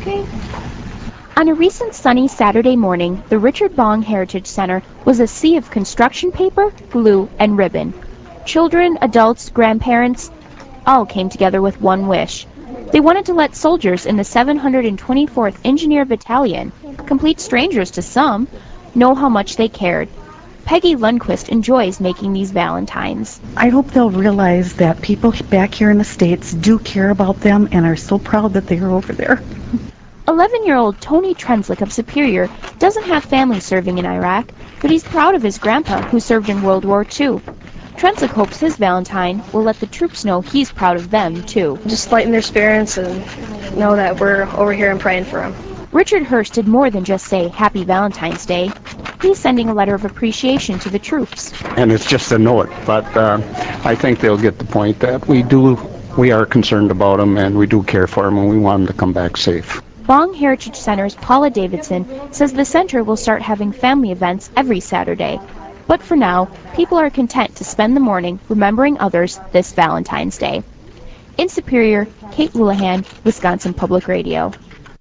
On a recent sunny Saturday morning, the Richard Bong Heritage Center was a sea of construction paper, glue, and ribbon. Children, adults, grandparents, all came together with one wish. They wanted to let soldiers in the 724th Engineer Battalion, complete strangers to some, know how much they cared. Peggy Lundquist enjoys making these valentines. I hope they'll realize that people back here in the States do care about them and are so proud that they are over there. 11-year-old Tony Trenslick of Superior doesn't have family serving in Iraq, but he's proud of his grandpa who served in World War II. Trenslick hopes his Valentine will let the troops know he's proud of them, too. Just lighten their spirits and know that we're over here and praying for them. Richard Hurst did more than just say Happy Valentine's Day. He's sending a letter of appreciation to the troops. And it's just a note, but I think they'll get the point that we are concerned about them and we do care for them and we want them to come back safe. Bong Heritage Center's Paula Davidson says the center will start having family events every Saturday. But for now, people are content to spend the morning remembering others this Valentine's Day. In Superior, Kate Houlihan, Wisconsin Public Radio.